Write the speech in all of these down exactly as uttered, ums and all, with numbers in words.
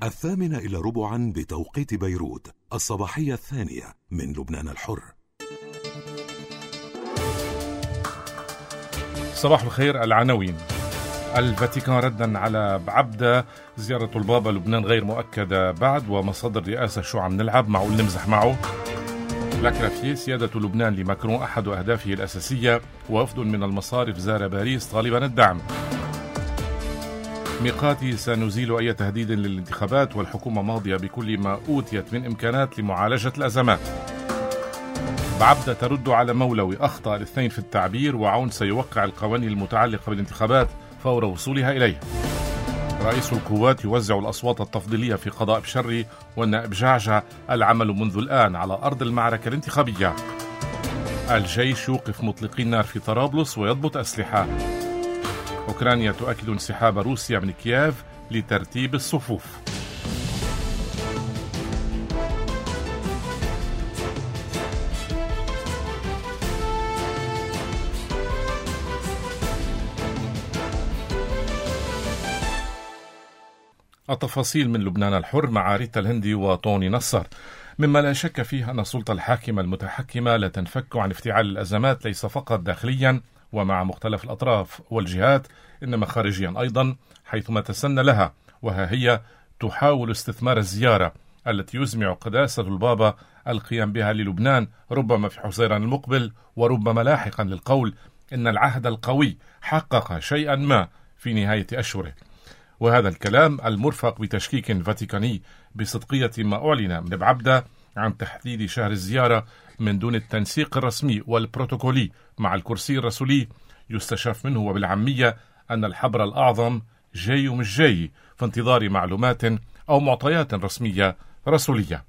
الثامنة إلى ربعا بتوقيت بيروت، الصباحية الثانية من لبنان الحر. صباح الخير. العناوين: الفاتيكان ردا على بعبدة، زيارة البابا لبنان غير مؤكدة بعد، ومصادر رئاسة شو عم نلعب، معقول نمزح معه. لاكرافيه، سيادة لبنان لماكرون أحد أهدافه الأساسية، ووفد من المصارف زار باريس طالبا الدعم. ميقاتي، سنزيل أي تهديد للانتخابات، والحكومة ماضية بكل ما أوتيت من إمكانات لمعالجة الأزمات. بعبدة ترد على مولوي، أخطأ الاثنين في التعبير، وعون سيوقع القوانين المتعلقة بالانتخابات فور وصولها إليه. رئيس القوات يوزع الأصوات التفضيلية في قضاء بشري، والنائب جعجع العمل منذ الآن على أرض المعركة الانتخابية. الجيش يوقف مطلقي النار في طرابلس ويضبط أسلحة. أوكرانيا تؤكد انسحاب روسيا من كييف لترتيب الصفوف. التفاصيل من لبنان الحر مع ريتا الهندي وطوني نصر. مما لا شك فيه أن السلطة الحاكمة المتحكمة لا تنفك عن افتعال الأزمات، ليس فقط داخليا ومع مختلف الأطراف والجهات، إنما خارجيا أيضا، حيثما تسنى لها، وها هي تحاول استثمار الزيارة التي يزمع قداسة البابا القيام بها للبنان، ربما في حزيران المقبل، وربما لاحقا للقول إن العهد القوي حقق شيئا ما في نهاية أشهره. وهذا الكلام المرفق بتشكيك فاتيكاني بصدقية ما أعلن من بعبدة عن تحديد شهر الزيارة من دون التنسيق الرسمي والبروتوكولي مع الكرسي الرسولي، يستشف منه وبالعامية أن الحبر الأعظم جاي ومش جاي، في انتظار معلومات أو معطيات رسمية رسولية.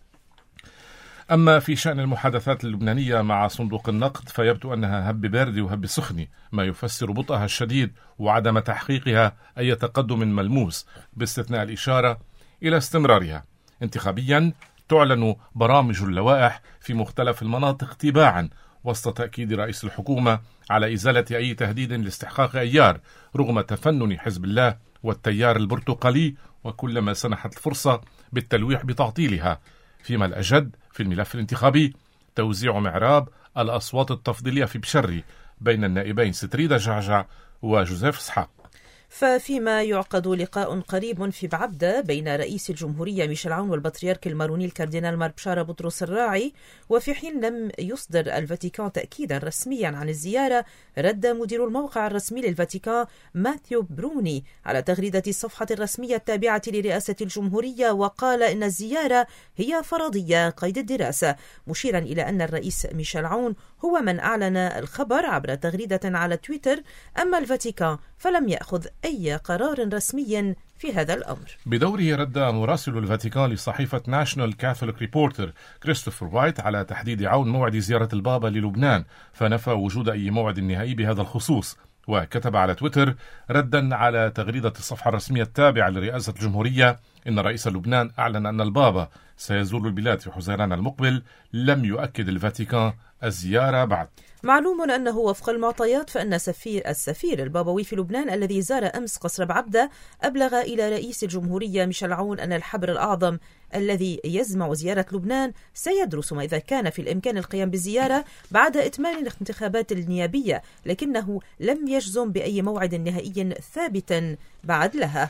أما في شأن المحادثات اللبنانية مع صندوق النقد، فيبدو أنها هب بارد وهب سخن، ما يفسر بطئها الشديد وعدم تحقيقها أي تقدم ملموس، باستثناء الإشارة إلى استمرارها. انتخابيا تعلن برامج اللوائح في مختلف المناطق تباعا، وسط تأكيد رئيس الحكومة على إزالة أي تهديد لاستحقاق أيار، رغم تفنن حزب الله والتيار البرتقالي، وكلما سنحت الفرصة بالتلويح بتعطيلها. فيما الأجد في الملف الانتخابي توزيع معراب الأصوات التفضيلية في بشري بين النائبين ستريدا جعجع وجوزيف اسحاق. ففيما يعقد لقاء قريب في بعبدة بين رئيس الجمهورية ميشيل عون والبطريرك الماروني الكاردينال مار بشارة بطرس الراعي، وفي حين لم يصدر الفاتيكان تأكيدا رسميا عن الزيارة، رد مدير الموقع الرسمي للفاتيكان ماثيو بروني على تغريدة الصفحة الرسمية التابعة لرئاسة الجمهورية، وقال إن الزيارة هي فرضية قيد الدراسة، مشيرا إلى أن الرئيس ميشيل عون هو من أعلن الخبر عبر تغريدة على تويتر، أما الفاتيكان فلم يأخذ أي قرار رسمي في هذا الأمر. بدوره رد مراسل الفاتيكان لصحيفة ناشونال كاثوليك ريبورتر كريستوفر وايت على تحديد عون موعد زيارة البابا للبنان، فنفى وجود أي موعد نهائي بهذا الخصوص، وكتب على تويتر ردا على تغريدة الصفحة الرسمية التابعة لرئاسة الجمهورية إن رئيس لبنان أعلن أن البابا سيزور البلاد في حزيران المقبل، لم يؤكد الفاتيكان الزيارة بعد. معلوم أنه وفق المعطيات فإن سفير السفير البابوي في لبنان الذي زار أمس قصر بعبدة أبلغ إلى رئيس الجمهورية ميشيل عون أن الحبر الأعظم الذي يزمع زيارة لبنان سيدرس ما إذا كان في الإمكان القيام بالزيارة بعد إتمام الانتخابات النيابية، لكنه لم يجزم بأي موعد نهائي ثابت بعد لها.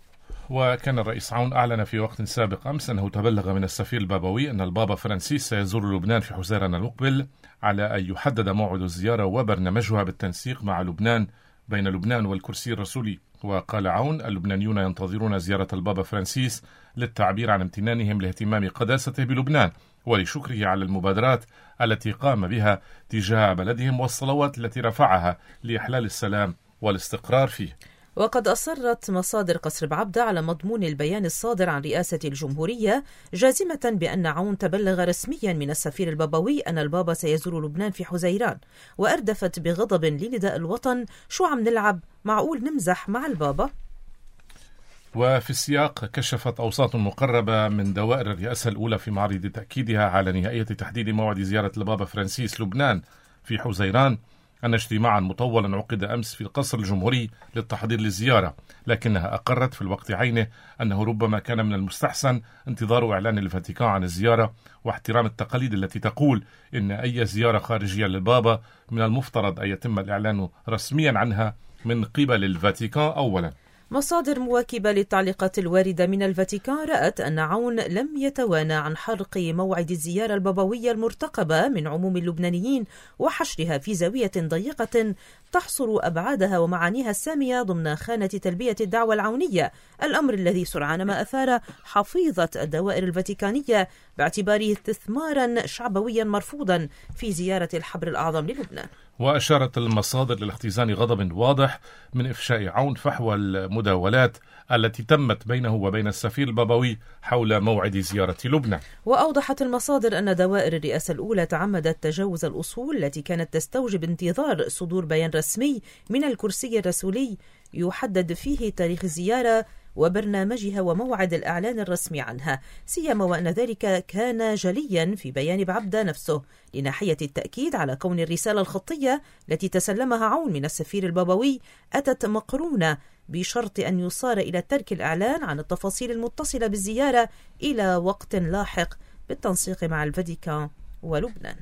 وكان الرئيس عون أعلن في وقت سابق أمس أنه تبلغ من السفير البابوي أن البابا فرانسيس سيزور لبنان في حزيران المقبل، على أن يحدد موعد الزيارة وبرنامجها بالتنسيق مع لبنان بين لبنان والكرسي الرسولي. وقال عون: اللبنانيون ينتظرون زيارة البابا فرانسيس للتعبير عن امتنانهم لاهتمام قداسته بلبنان، ولشكره على المبادرات التي قام بها تجاه بلدهم والصلوات التي رفعها لإحلال السلام والاستقرار فيه. وقد أصرت مصادر قصر بعبدة على مضمون البيان الصادر عن رئاسة الجمهورية، جازمة بأن عون تبلغ رسميا من السفير البابوي أن البابا سيزور لبنان في حزيران، وأردفت بغضب لنداء الوطن: شو عم نلعب؟ معقول نمزح مع البابا؟ وفي السياق كشفت أوساط مقربة من دوائر الرئاسة الأولى في معرض تأكيدها على نهاية تحديد موعد زيارة البابا فرانسيس لبنان في حزيران أن اجتماعا مطولا عقد أمس في القصر الجمهوري للتحضير للزيارة، لكنها أقرت في الوقت عينه أنه ربما كان من المستحسن انتظار إعلان الفاتيكان عن الزيارة واحترام التقاليد التي تقول إن أي زيارة خارجية للبابا من المفترض أن يتم الإعلان رسميا عنها من قبل الفاتيكان أولا. مصادر مواكبة للتعليقات الواردة من الفاتيكان رأت أن عون لم يتوانى عن حرق موعد الزيارة البابوية المرتقبة من عموم اللبنانيين وحشرها في زاوية ضيقة تحصر أبعادها ومعانيها السامية ضمن خانة تلبية الدعوة العونية، الأمر الذي سرعان ما أثار حفيظة الدوائر الفاتيكانية باعتباره استثمارا شعبويا مرفوضا في زيارة الحبر الأعظم للبنان. وأشارت المصادر للاختزان غضب واضح من إفشاء عون فحوى المداولات التي تمت بينه وبين السفير البابوي حول موعد زيارة لبنان. وأوضحت المصادر أن دوائر الرئاسة الأولى تعمدت تجاوز الأصول التي كانت تستوجب انتظار صدور بيان رسمي من الكرسي الرسولي يحدد فيه تاريخ الزيارة وبرنامجها وموعد الإعلان الرسمي عنها، سيما وأن ذلك كان جليا في بيان بعبدة نفسه، لناحية التأكيد على كون الرسالة الخطية التي تسلمها عون من السفير البابوي أتت مقرونة بشرط أن يصار إلى ترك الإعلان عن التفاصيل المتصلة بالزيارة إلى وقت لاحق بالتنسيق مع الفاتيكان ولبنان.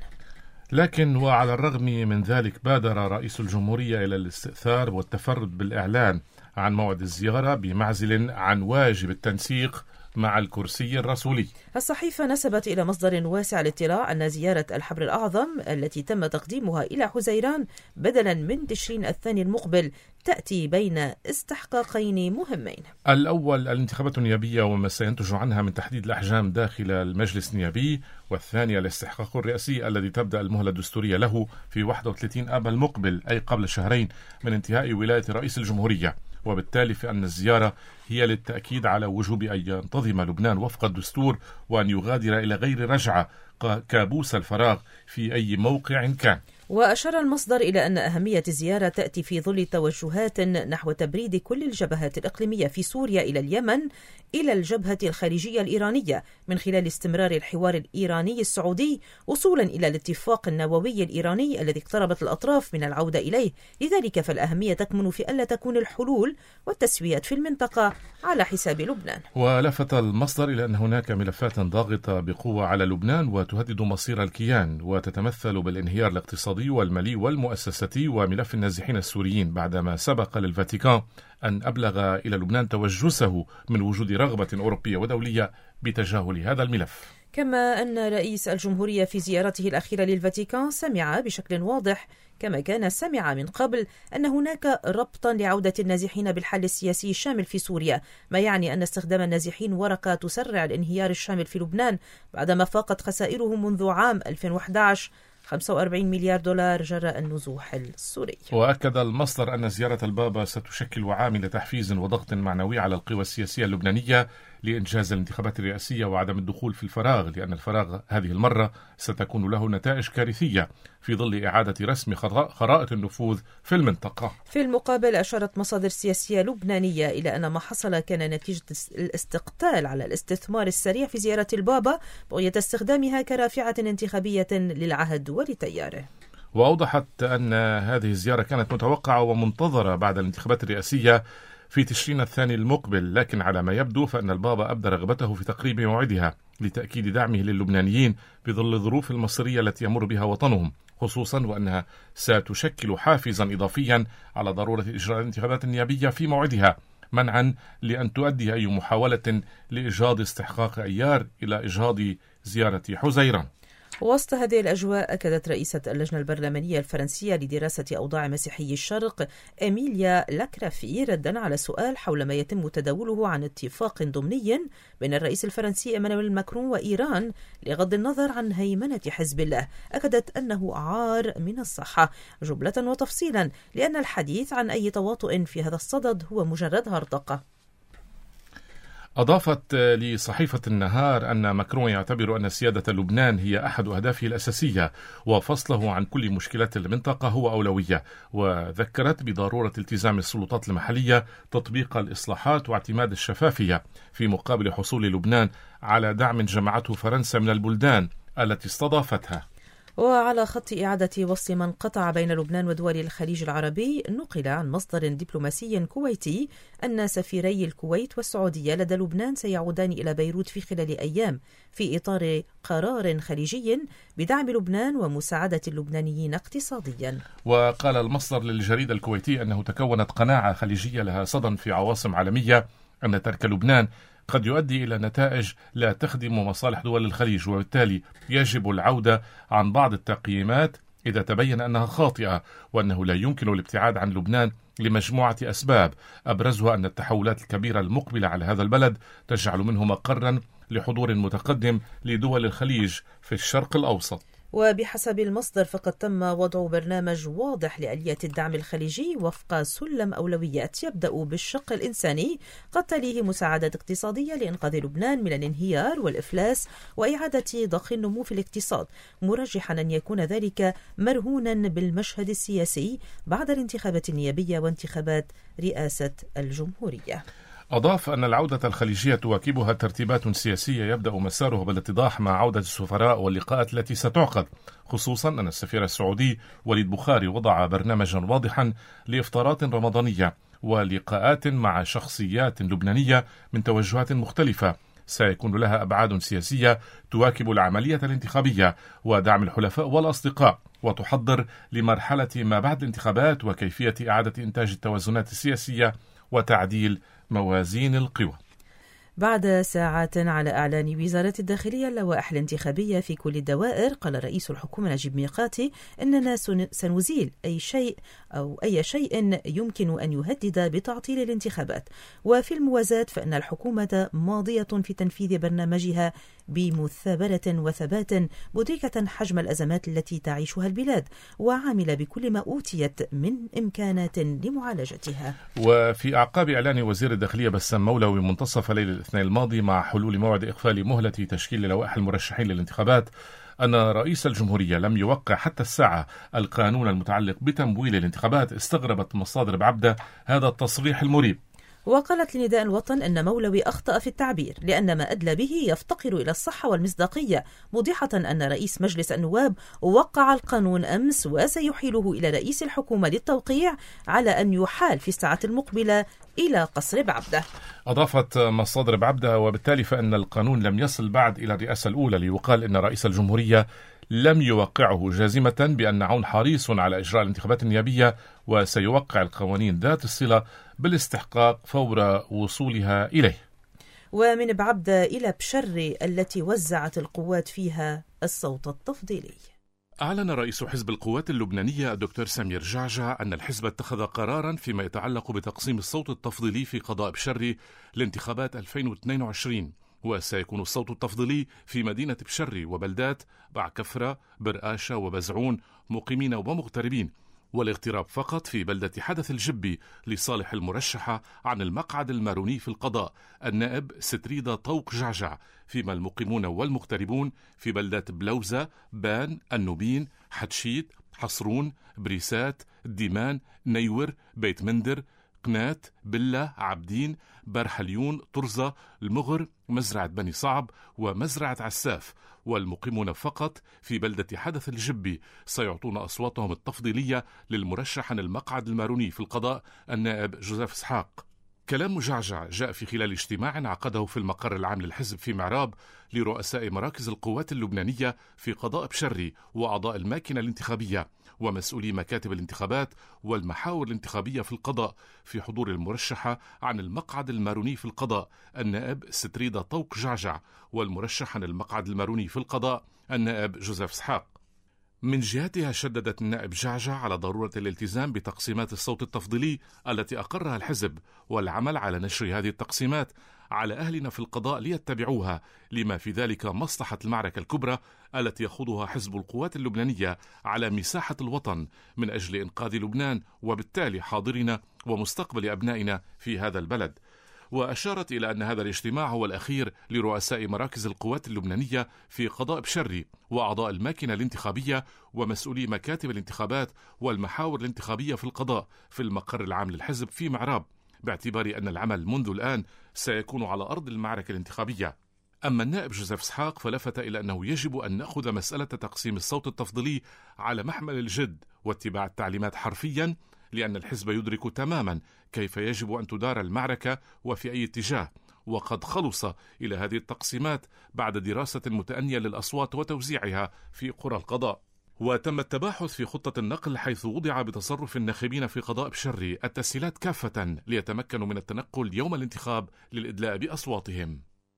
لكن وعلى الرغم من ذلك بادر رئيس الجمهورية إلى الاستئثار والتفرد بالإعلان عن موعد الزيارة بمعزل عن واجب التنسيق مع الكرسي الرسولي. الصحيفة نسبت إلى مصدر واسع الاطلاع أن زيارة الحبر الأعظم التي تم تقديمها إلى حزيران بدلا من تشرين الثاني المقبل تأتي بين استحقاقين مهمين. الأول الانتخابات النيابية وما سينتج عنها من تحديد الأحجام داخل المجلس النيابي، والثاني الاستحقاق الرئاسي الذي تبدأ المهلة الدستورية له في واحد وثلاثين آب المقبل، أي قبل شهرين من انتهاء ولاية رئيس الجمهورية. وبالتالي فإن الزيارة هي للتأكيد على وجوب أن ينتظم لبنان وفق الدستور وأن يغادر إلى غير رجعة كابوس الفراغ في أي موقع كان. وأشار المصدر إلى أن أهمية الزيارة تأتي في ظل توجهات نحو تبريد كل الجبهات الإقليمية في سوريا إلى اليمن إلى الجبهة الخارجية الإيرانية من خلال استمرار الحوار الإيراني السعودي وصولا إلى الاتفاق النووي الإيراني الذي اقتربت الأطراف من العودة إليه. لذلك فالأهمية تكمن في ألا تكون الحلول والتسويات في المنطقة على حساب لبنان. ولفت المصدر إلى أن هناك ملفات ضاغطة بقوة على لبنان وتهدد مصير الكيان، وتتمثل بالانهيار الاقتصادي والمالي والمؤسساتي وملف النازحين السوريين، بعدما سبق للفاتيكان أن أبلغ إلى لبنان توجسه من وجود رغبة أوروبية ودولية بتجاهل هذا الملف. كما أن رئيس الجمهورية في زيارته الأخيرة للفاتيكان سمع بشكل واضح كما كان سمع من قبل أن هناك ربطا لعودة النازحين بالحل السياسي الشامل في سوريا، ما يعني أن استخدام النازحين ورقة تسرع الانهيار الشامل في لبنان بعدما فاقت خسائرهم منذ عام ألفين وأحد عشر خمسة وأربعين مليار دولار جراء النزوح السوري. وأكد المصدر أن زيارة البابا ستشكل عامل تحفيز وضغط معنوي على القوى السياسية اللبنانية لإنجاز الانتخابات الرئاسية وعدم الدخول في الفراغ، لأن الفراغ هذه المرة ستكون له نتائج كارثية في ظل إعادة رسم خرائط النفوذ في المنطقة. في المقابل أشارت مصادر سياسية لبنانية إلى أن ما حصل كان نتيجة الاستقتال على الاستثمار السريع في زيارة البابا بغية استخدامها كرافعة انتخابية للعهد ولتياره. وأوضحت أن هذه الزيارة كانت متوقعة ومنتظرة بعد الانتخابات الرئاسية في تشرين الثاني المقبل، لكن على ما يبدو فإن البابا أبدى رغبته في تقريب موعدها لتأكيد دعمه للبنانيين بظل الظروف المصيرية التي يمر بها وطنهم، خصوصا وأنها ستشكل حافزا إضافيا على ضرورة إجراء الانتخابات النيابية في موعدها، منعا لأن تؤدي أي محاولة لإجهاض استحقاق أيار إلى إجهاض زيارة حزيران. وسط هذه الأجواء أكدت رئيسة اللجنة البرلمانية الفرنسية لدراسة أوضاع مسيحي الشرق إميليا لاكرافي ردا على سؤال حول ما يتم تداوله عن اتفاق ضمني بين الرئيس الفرنسي إيمانويل ماكرون وإيران لغض النظر عن هيمنة حزب الله، أكدت أنه عار من الصحة جملة وتفصيلا، لأن الحديث عن أي تواطؤ في هذا الصدد هو مجرد هرطقة. أضافت لصحيفة النهار أن ماكرون يعتبر أن سيادة لبنان هي أحد أهدافه الأساسية وفصله عن كل مشكلات المنطقة هو أولوية، وذكرت بضرورة التزام السلطات المحلية تطبيق الإصلاحات واعتماد الشفافية في مقابل حصول لبنان على دعم جمعته فرنسا من البلدان التي استضافتها. وعلى خط إعادة وصل من قطع بين لبنان ودول الخليج العربي، نقل عن مصدر دبلوماسي كويتي أن سفيري الكويت والسعودية لدى لبنان سيعودان إلى بيروت في خلال أيام في إطار قرار خليجي بدعم لبنان ومساعدة اللبنانيين اقتصاديا. وقال المصدر للجريدة الكويتية أنه تكونت قناعة خليجية لها صدى في عواصم عالمية أن ترك لبنان قد يؤدي إلى نتائج لا تخدم مصالح دول الخليج، وبالتالي يجب العودة عن بعض التقييمات إذا تبين أنها خاطئة، وأنه لا يمكن الابتعاد عن لبنان لمجموعة أسباب، أبرزها أن التحولات الكبيرة المقبلة على هذا البلد تجعل منه مقرا لحضور متقدم لدول الخليج في الشرق الأوسط. وبحسب المصدر فقد تم وضع برنامج واضح لآلية الدعم الخليجي وفق سلم أولويات يبدأ بالشق الإنساني، قد تليه مساعدات اقتصادية لإنقاذ لبنان من الانهيار والإفلاس وإعادة ضخ النمو في الاقتصاد، مرجحا أن يكون ذلك مرهونا بالمشهد السياسي بعد الانتخابات النيابية وانتخابات رئاسة الجمهورية. أضاف أن العودة الخليجية تواكبها ترتيبات سياسية يبدأ مسارها بالاتضاح مع عودة السفراء واللقاءات التي ستعقد، خصوصا أن السفير السعودي وليد بخاري وضع برنامجا واضحا لإفطارات رمضانية ولقاءات مع شخصيات لبنانية من توجهات مختلفة سيكون لها أبعاد سياسية تواكب العملية الانتخابية ودعم الحلفاء والأصدقاء، وتحضر لمرحلة ما بعد الانتخابات وكيفية إعادة إنتاج التوازنات السياسية وتعديل موازين القوى. بعد ساعات على إعلان وزارة الداخلية اللوائح الانتخابية في كل الدوائر، قال رئيس الحكومة نجيب ميقاتي إننا سنزيل أي شيء أو أي شيء يمكن أن يهدد بتعطيل الانتخابات. وفي الموازاة فإن الحكومة ماضية في تنفيذ برنامجها بمثابرة وثبات، مدركة حجم الأزمات التي تعيشها البلاد وعاملة بكل ما أوتيت من إمكانات لمعالجتها. وفي أعقاب إعلان وزير الداخلية بسام مولوي منتصف ليل الاثنين الماضي مع حلول موعد إقفال مهلة تشكيل لوائح المرشحين للانتخابات أن رئيس الجمهورية لم يوقع حتى الساعة القانون المتعلق بتمويل الانتخابات، استغربت مصادر بعبدة هذا التصريح المريب. وقالت لنداء الوطن أن مولوي أخطأ في التعبير لأن ما أدلى به يفتقر إلى الصحة والمصداقية، موضحة أن رئيس مجلس النواب وقع القانون أمس وسيحيله إلى رئيس الحكومة للتوقيع على أن يحال في الساعات المقبلة إلى قصر بعبدة. أضافت مصادر بعبدة وبالتالي فإن القانون لم يصل بعد إلى الرئاسة الأولى، ليقال إن رئيس الجمهورية لم يوقعه، جازمة بأن عون حريص على إجراء الانتخابات النيابية وسيوقع القوانين ذات الصلة بالاستحقاق فور وصولها إليه. ومن بعبدة إلى بشري التي وزعت القوات فيها الصوت التفضيلي. أعلن رئيس حزب القوات اللبنانية الدكتور سمير جعجع أن الحزب اتخذ قرارا فيما يتعلق بتقسيم الصوت التفضيلي في قضاء بشري لانتخابات ألفين واثنين وعشرين، وسيكون الصوت التفضيلي في مدينة بشري وبلدات بعكفرة برقاشة وبزعون مقيمين ومغتربين، والاغتراب فقط في بلدة حدث الجبي لصالح المرشحة عن المقعد الماروني في القضاء النائب ستريدة طوق جعجع، فيما المقيمون والمغتربون في بلدات بلوزة، بان، النوبين، حتشيت، حصرون، بريسات، ديمان، نيور، بيت مندر، قنات، بلة، عبدين، برحليون، طرزة، المغر، مزرعة بني صعب ومزرعة عساف. والمقيمون فقط في بلدة حدث الجبي سيعطون أصواتهم التفضيلية للمرشح عن المقعد الماروني في القضاء النائب جوزيف إسحاق. كلام جعجع جاء في خلال اجتماع عقده في المقر العام للحزب في معراب لرؤساء مراكز القوات اللبنانية في قضاء بشري وأعضاء الماكنة الانتخابية ومسؤولي مكاتب الانتخابات والمحاور الانتخابية في القضاء، في حضور المرشحة عن المقعد الماروني في القضاء النائب ستريدة طوق جعجع والمرشح عن المقعد الماروني في القضاء النائب جوزيف إسحاق. من جهتها شددت النائب جعجع على ضرورة الالتزام بتقسيمات الصوت التفضيلي التي أقرها الحزب والعمل على نشر هذه التقسيمات على أهلنا في القضاء ليتبعوها، لما في ذلك مصلحة المعركة الكبرى التي يخوضها حزب القوات اللبنانية على مساحة الوطن من أجل إنقاذ لبنان وبالتالي حاضرنا ومستقبل أبنائنا في هذا البلد. وأشارت إلى أن هذا الاجتماع هو الأخير لرؤساء مراكز القوات اللبنانية في قضاء بشري وأعضاء الماكنة الانتخابية ومسؤولي مكاتب الانتخابات والمحاور الانتخابية في القضاء في المقر العام للحزب في معراب، باعتبار أن العمل منذ الآن سيكون على أرض المعركة الانتخابية. أما النائب جوزيف إسحاق فلفت إلى أنه يجب أن نأخذ مسألة تقسيم الصوت التفضيلي على محمل الجد واتباع التعليمات حرفيا، لأن الحزب يدرك تماما كيف يجب أن تدار المعركة وفي أي اتجاه، وقد خلص إلى هذه التقسيمات بعد دراسة متأنية للأصوات وتوزيعها في قرى القضاء. وتم التباحث في خطة النقل حيث وضع بتصرف الناخبين في قضاء بشري التسهيلات كافة ليتمكنوا من التنقل يوم الانتخاب للإدلاء بأصواتهم.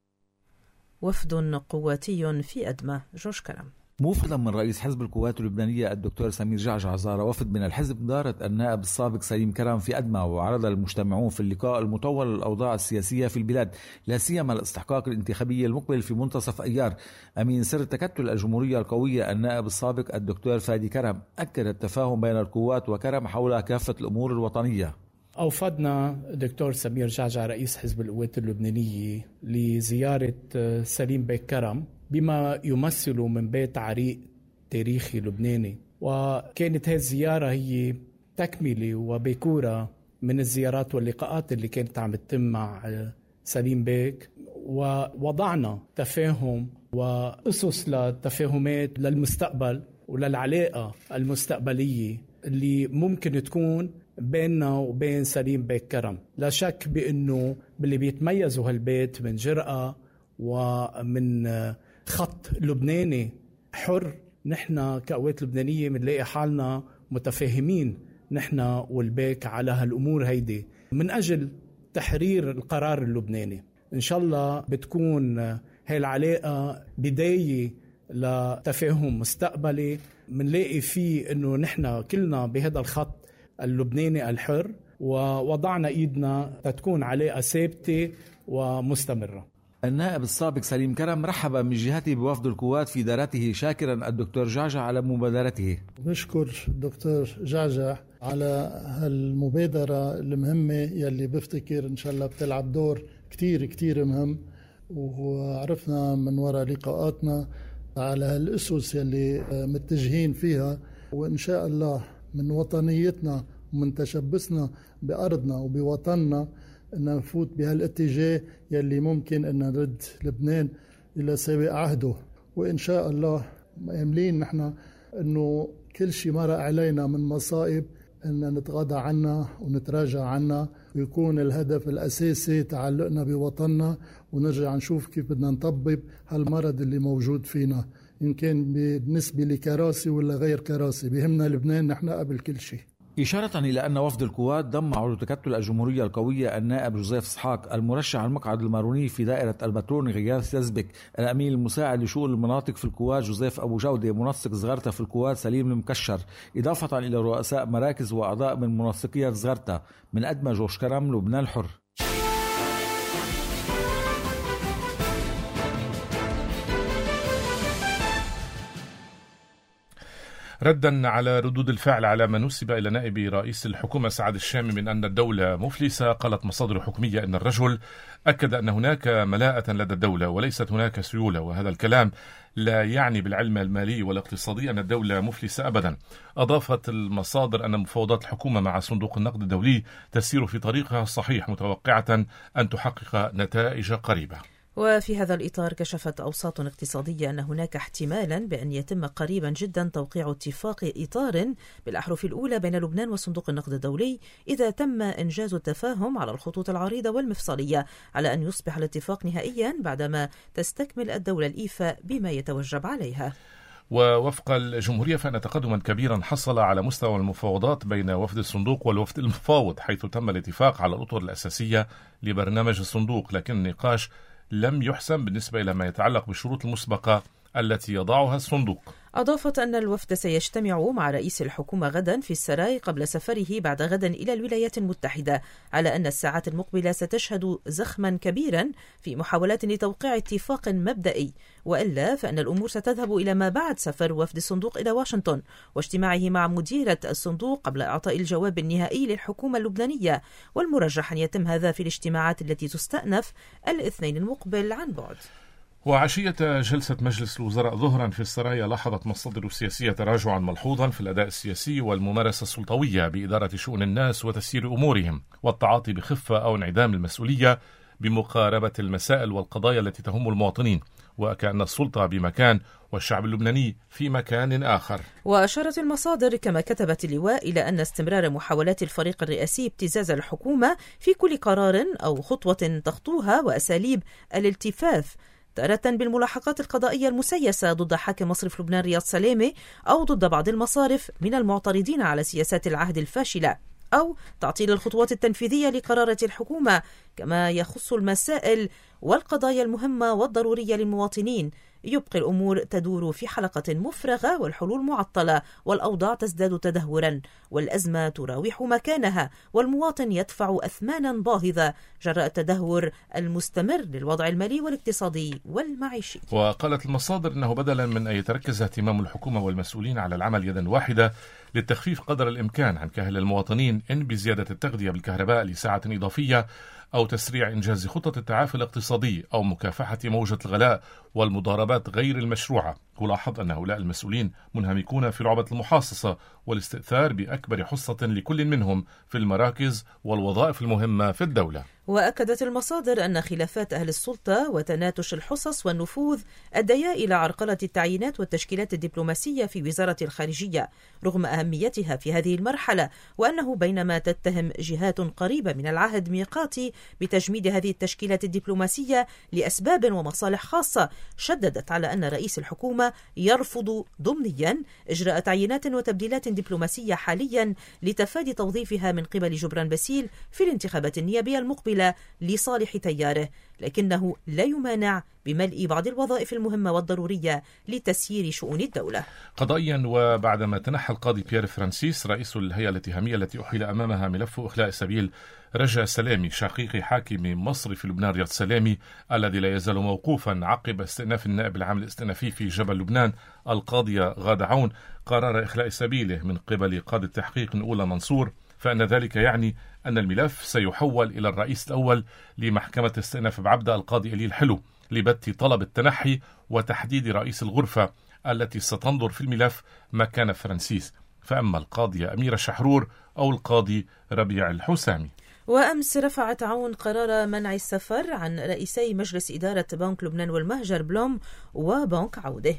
وفد قواتي في أدمة. جورج كرم. موفدا من رئيس حزب القوات اللبنانية الدكتور سمير جعجع زار وفد من الحزب دارت النائب السابق سليم كرم في أدمة، وعرض المجتمعون في اللقاء المطول الأوضاع السياسية في البلاد، لا سيما الاستحقاق الانتخابي المقبل في منتصف أيار. أمين سر تكتل الجمهورية القوية النائب السابق الدكتور فادي كرم أكد التفاهم بين القوات وكرم حول كافة الأمور الوطنية. أوفدنا دكتور سمير جعجع رئيس حزب القوات اللبنانية لزيارة سليم بيك كرم بما يمثل من بيت عريق تاريخي لبناني، وكانت هذه الزيارة هي تكملة وبيكورة من الزيارات واللقاءات اللي كانت عم تتم مع سليم بيك، ووضعنا تفاهم وأسس للتفاهمات للمستقبل وللعلاقة المستقبلية اللي ممكن تكون بيننا وبين سليم بيك كرم. لا شك بأنه باللي بيتميزوا هالبيت من جرأة ومن خط لبناني حر، نحن كقوات لبنانية منلاقي حالنا متفاهمين نحن والبيك على هالأمور هيدي من أجل تحرير القرار اللبناني. إن شاء الله بتكون هاي العلاقة بداية لتفاهم مستقبلي منلاقي فيه أنه نحن كلنا بهذا الخط اللبناني الحر، ووضعنا إيدنا تكون علاقة ثابتة ومستمرة. النائب السابق سليم كرم رحب من جهته بوفد القوات في دارته، شاكرا الدكتور جعجع على مبادرته. بشكر الدكتور جعجع على هالمبادرة المهمة يلي بفتكر إن شاء الله بتلعب دور كتير كتير مهم، وعرفنا من وراء لقاءاتنا على هالأسس يلي متجهين فيها، وإن شاء الله من وطنيتنا ومن تشبثنا بأرضنا وبوطننا أن نفوت بهالاتجاه يلي ممكن أن نرد لبنان إلى سابق عهده. وإن شاء الله مأملين نحن أنه كل شيء مر علينا من مصائب أن نتغاضى عنها ونتراجع عنها، ويكون الهدف الأساسي تعلقنا بوطننا، ونرجع نشوف كيف بدنا نطبب هالمرض اللي موجود فينا، إن كان بالنسبة لكراسي ولا غير كراسي. بهمنا لبنان نحن قبل كل شيء. إشارة إلى أن وفد القوات ضم عضو تكتل الجمهورية القوية النائب جوزيف إسحاق، المرشح على المقعد الماروني في دائرة البترون غياث يزبك، الأمين المساعد لشؤون المناطق في القوات جوزيف أبو جودة، منسق زغرتا في القوات سليم المكشر، إضافة إلى رؤساء مراكز وأعضاء من منسقية زغرتا. من أدمة جورج كرم، لبنان الحر. ردا على ردود الفعل على ما نسب إلى نائب رئيس الحكومة سعد الشامي من أن الدولة مفلسة، قالت مصادر حكومية أن الرجل أكد أن هناك ملاءة لدى الدولة وليست هناك سيولة، وهذا الكلام لا يعني بالعلم المالي والاقتصادي أن الدولة مفلسة أبدا. أضافت المصادر أن مفاوضات الحكومة مع صندوق النقد الدولي تسير في طريقها الصحيح، متوقعة أن تحقق نتائج قريبة. وفي هذا الإطار كشفت أوساط اقتصادية أن هناك احتمالا بأن يتم قريبا جدا توقيع اتفاق إطار بالأحرف الأولى بين لبنان وصندوق النقد الدولي إذا تم إنجاز التفاهم على الخطوط العريضة والمفصلية، على أن يصبح الاتفاق نهائيا بعدما تستكمل الدولة الإيفاء بما يتوجب عليها. ووفق الجمهورية فإن تقدما كبيرا حصل على مستوى المفاوضات بين وفد الصندوق والوفد المفاوض، حيث تم الاتفاق على الأطر الأساسية لبرنامج الصندوق، لكن النقاش لم يحسم بالنسبة إلى ما يتعلق بالشروط المسبقة التي يضعها الصندوق. أضافت أن الوفد سيجتمع مع رئيس الحكومة غدا في السراي قبل سفره بعد غد إلى الولايات المتحدة، على أن الساعات المقبلة ستشهد زخما كبيرا في محاولات لتوقيع اتفاق مبدئي، وإلا فإن الأمور ستذهب إلى ما بعد سفر وفد الصندوق إلى واشنطن واجتماعه مع مديرة الصندوق قبل إعطاء الجواب النهائي للحكومة اللبنانية، والمرجح أن يتم هذا في الاجتماعات التي تستأنف الاثنين المقبل عن بعد. وعشية جلسة مجلس الوزراء ظهرا في السرايا لاحظت مصادر سياسية تراجعا ملحوظا في الأداء السياسي والممارسة السلطوية بإدارة شؤون الناس وتسيير أمورهم والتعاطي بخفة أو انعدام المسؤولية بمقاربة المسائل والقضايا التي تهم المواطنين، وكأن السلطة بمكان والشعب اللبناني في مكان آخر. وأشارت المصادر كما كتبت اللواء إلى أن استمرار محاولات الفريق الرئاسي ابتزاز الحكومة في كل قرار أو خطوة تخطوها وأساليب الالتفاف تارة بالملاحقات القضائية المسيسة ضد حاكم مصرف لبنان رياض سلامة أو ضد بعض المصارف من المعترضين على سياسات العهد الفاشلة، أو تعطيل الخطوات التنفيذية لقرارات الحكومة، كما يخص المسائل والقضايا المهمة والضرورية للمواطنين. يبقي الأمور تدور في حلقة مفرغة والحلول معطلة والأوضاع تزداد تدهورا والأزمة تراوح مكانها والمواطن يدفع أثمانا باهظة جراء التدهور المستمر للوضع المالي والاقتصادي والمعيشي. وقالت المصادر أنه بدلا من أن يتركز اهتمام الحكومة والمسؤولين على العمل يدا واحدة للتخفيف قدر الإمكان عن كاهل المواطنين إن بزيادة التغذية بالكهرباء لساعة إضافية أو تسريع إنجاز خطة التعافي الاقتصادي أو مكافحة موجة الغلاء والمضاربات غير المشروعة، ولاحظ أن هؤلاء المسؤولين منهمكون في لعبة المحاصصة والاستئثار بأكبر حصة لكل منهم في المراكز والوظائف المهمة في الدولة. وأكدت المصادر أن خلافات أهل السلطة وتناتش الحصص والنفوذ أديا إلى عرقلة التعيينات والتشكيلات الدبلوماسية في وزارة الخارجية رغم أهميتها في هذه المرحلة، وأنه بينما تتهم جهات قريبة من العهد ميقاتي بتجميد هذه التشكيلات الدبلوماسية لأسباب ومصالح خاصة، شددت على أن رئيس الحكومة يرفض ضمنيا إجراء تعيينات وتبديلات دبلوماسية حاليا لتفادي توظيفها من قبل جبران باسيل في الانتخابات النيابية المقبلة لصالح تياره، لكنه لا يمانع بملء بعض الوظائف المهمة والضرورية لتسيير شؤون الدولة. قضائيا، وبعدما تنحى القاضي بيير فرانسيس رئيس الهيئة الاتهامية التي أحيل أمامها ملف إخلاء سبيل رجا سلامي شقيق حاكم مصرف لبنان رياض سلامي الذي لا يزال موقوفا عقب استئناف النائب العام الاستئنافي في جبل لبنان القاضية غادة عون قرار إخلاء سبيله من قبل قاضي التحقيق نقولة منصور، فإن ذلك يعني أن الملف سيحول إلى الرئيس الأول لمحكمة استئناف بعبدة القاضي إلي الحلو لبت طلب التنحي وتحديد رئيس الغرفة التي ستنظر في الملف مكان فرانسيس، فأما القاضية أميرة شحرور أو القاضي ربيع الحسامي. وأمس رفعت عون قرار منع السفر عن رئيسي مجلس إدارة بنك لبنان والمهجر بلوم وبنك عودة.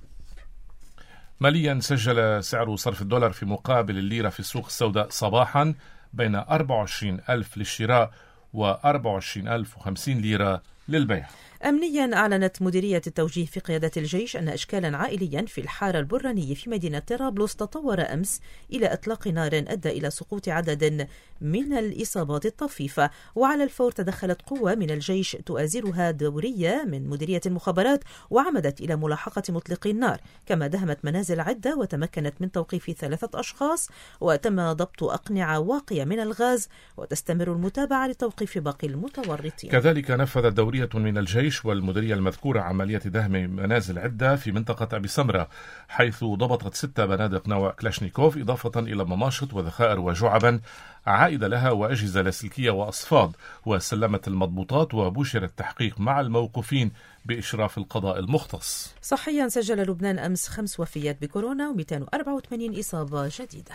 ماليا، سجل سعر صرف الدولار في مقابل الليرة في السوق السوداء صباحا بين أربعة وعشرين ألف للشراء و أربعة وعشرين ألف وخمسين ليرة للبيع. أمنيا، أعلنت مديرية التوجيه في قيادة الجيش أن إشكالا عائليا في الحارة البرانية في مدينة طرابلس تطور أمس إلى إطلاق نار أدى إلى سقوط عدد من الإصابات الطفيفة، وعلى الفور تدخلت قوة من الجيش تؤازرها دورية من مديرية المخابرات وعمدت إلى ملاحقة مطلقي النار، كما دهمت منازل عدة وتمكنت من توقيف ثلاثة أشخاص، وتم ضبط أقنعة واقية من الغاز، وتستمر المتابعة لتوقيف باقي المتورطين. كذلك نفذت دورية من الجيش والمديرية المذكورة عملية دهم منازل عدة في منطقة أبي سمرة، حيث ضبطت ستة بنادق نوع كلاشنيكوف إضافة إلى مماشط وذخائر وجعبا عائدة لها وأجهزة لاسلكية وأصفاد، وسلمت المضبوطات وبشر التحقيق مع الموقوفين بإشراف القضاء المختص. صحيا، سجل لبنان أمس خمس وفيات بكورونا ومئتين وأربعة وثمانين إصابة جديدة.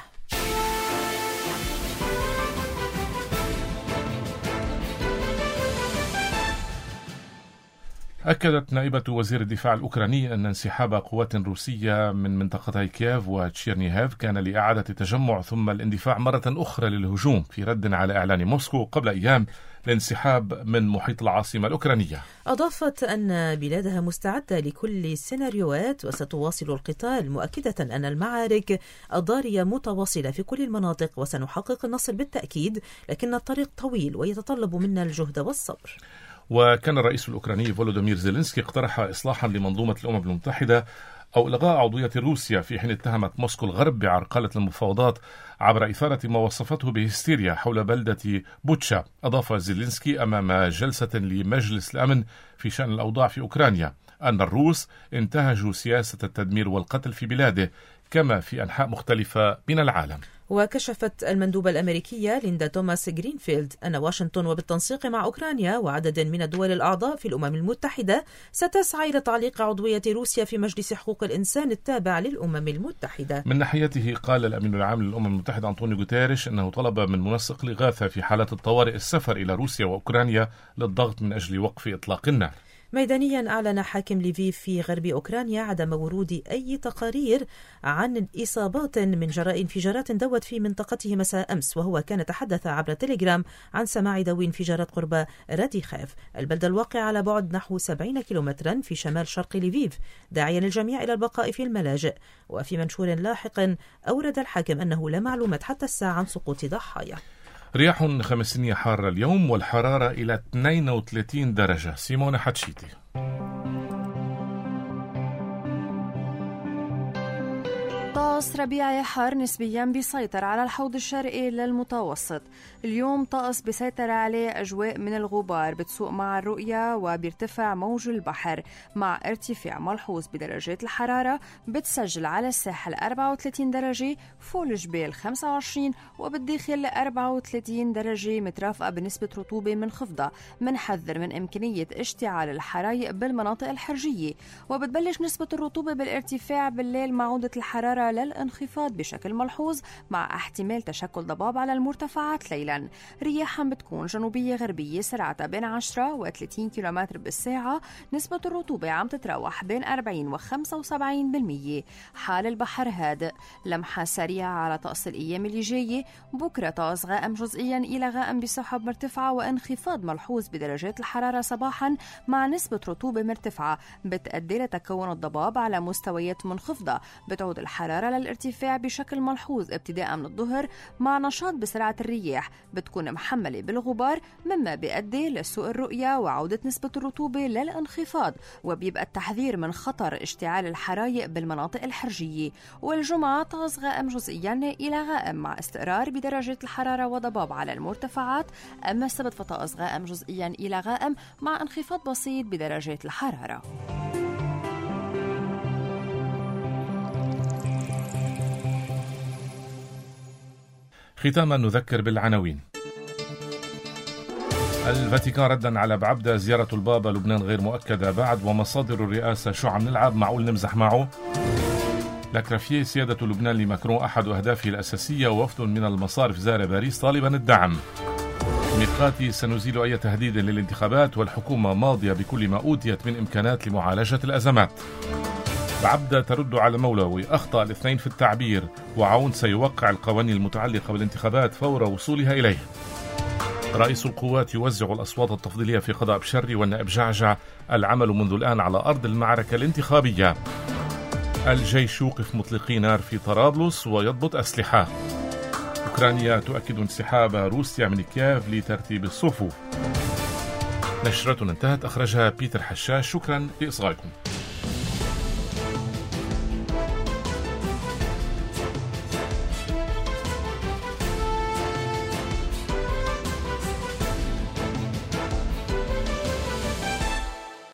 أكدت نائبة وزير الدفاع الأوكراني أن انسحاب قوات روسية من منطقتي كييف وتشيرنيهيف كان لإعادة التجمع ثم الاندفاع مرة أخرى للهجوم في رد على إعلان موسكو قبل أيام الانسحاب من محيط العاصمة الأوكرانية. أضافت أن بلادها مستعدة لكل السيناريوهات وستواصل القتال، مؤكدة أن المعارك الضارية متواصلة في كل المناطق وسنحقق النصر بالتأكيد، لكن الطريق طويل ويتطلب منا الجهد والصبر. وكان الرئيس الأوكراني فولودومير زيلينسكي اقترح إصلاحا لمنظومة الأمم المتحدة أو إلغاء عضوية روسيا، في حين اتهمت موسكو الغرب بعرقلة المفاوضات عبر إثارة ما وصفته بهستيريا حول بلدة بوتشا. أضاف زيلينسكي أمام جلسة لمجلس الأمن في شأن الأوضاع في أوكرانيا أن الروس انتهجوا سياسة التدمير والقتل في بلاده كما في أنحاء مختلفة من العالم. وكشفت المندوبة الأمريكية ليندا توماس جرينفيلد أن واشنطن وبالتنسيق مع أوكرانيا وعدد من الدول الأعضاء في الأمم المتحدة ستسعى إلى تعليق عضوية روسيا في مجلس حقوق الإنسان التابع للأمم المتحدة. من ناحيته قال الأمين العام للأمم المتحدة أنطونيو غوتيريش أنه طلب من منسق الإغاثة في حالات الطوارئ السفر إلى روسيا وأوكرانيا للضغط من أجل وقف إطلاق النار. ميدانيا أعلن حاكم ليفيف في غرب أوكرانيا عدم ورود أي تقارير عن إصابات من جراء انفجارات دوت في منطقته مساء أمس، وهو كان تحدث عبر تليجرام عن سماع دوي انفجارات قرب راديخيف، البلدة الواقعة على بعد نحو سبعين كيلومترا في شمال شرق ليفيف، داعيا الجميع إلى البقاء في الملاجئ. وفي منشور لاحق أورد الحاكم أنه لا معلومات حتى الساعة عن سقوط ضحايا. رياح خمسينية حارة اليوم والحرارة إلى اثنين وثلاثين درجة. سيمونة حتشيتي. طقس ربيعي حار نسبيا بيسيطر على الحوض الشرقي للمتوسط. اليوم طقس بيسيطر عليه أجواء من الغبار بتسوق مع الرؤية وبيرتفع موج البحر مع ارتفاع ملحوظ بدرجات الحرارة. بتسجل على الساحل أربعة وثلاثين درجة، فوق الجبال خمسة وعشرين، وبالداخل أربعة وثلاثين درجة مترافقة بنسبة رطوبة منخفضة. منحذر من إمكانية اشتعال الحرايق بالمناطق الحرجية، وبتبلش نسبة الرطوبة بالارتفاع بالليل مع عودة الحرارة للانخفاض بشكل ملحوظ مع احتمال تشكل ضباب على المرتفعات ليلا. رياحا بتكون جنوبية غربية سرعتها بين عشرة وثلاثين كيلومتر بالساعة. نسبة الرطوبة عم تتراوح بين أربعين وخمسة وسبعين بالمية. حال البحر هادئ. لمحة سريعة على طقس الأيام اللي جاية. بكرة طقس غائم جزئيا إلى غائم بسحب مرتفعة وانخفاض ملحوظ بدرجات الحرارة صباحا مع نسبة رطوبة مرتفعة بتؤدي لتكون الضباب على مستويات منخفضة. بتعود الحرارة للارتفاع بشكل ملحوظ ابتداء من الظهر مع نشاط بسرعة الرياح بتكون محملة بالغبار، مما بيؤدي لسوء الرؤية وعودة نسبة الرطوبة للانخفاض، وبيبقى التحذير من خطر اشتعال الحرايق بالمناطق الحرجية. والجمعة طقس غائم جزئيا إلى غائم مع استقرار بدرجة الحرارة وضباب على المرتفعات. أما السبت فطقس غائم جزئيا إلى غائم مع انخفاض بسيط بدرجات الحرارة. ختاما نذكر بالعناوين. الفاتيكان ردا على بعبدة زيارة البابا لبنان غير مؤكدة بعد، ومصادر الرئاسة شو عم نلعب معقول نمزح معه. لاكرافيه سيادة لبنان لماكرون أحد أهدافه الأساسية، ووفد من المصارف زار باريس طالبا الدعم. ميقاتي سنزيل أي تهديد للانتخابات، والحكومة ماضية بكل ما أوتيت من إمكانات لمعالجة الأزمات. بعبدة ترد على مولوي، أخطأ الاثنين في التعبير، وعون سيوقع القوانين المتعلقة بالانتخابات فور وصولها إليه. رئيس القوات يوزع الأصوات التفضيلية في قضاء بشري، والنائب جعجع العمل منذ الآن على أرض المعركة الانتخابية. الجيش يوقف مطلقي نار في طرابلس ويضبط أسلحة. أوكرانيا تؤكد انسحاب روسيا من كييف لترتيب الصفوف. نشرة انتهت، أخرجها بيتر حشاش. شكرا لإصغائكم.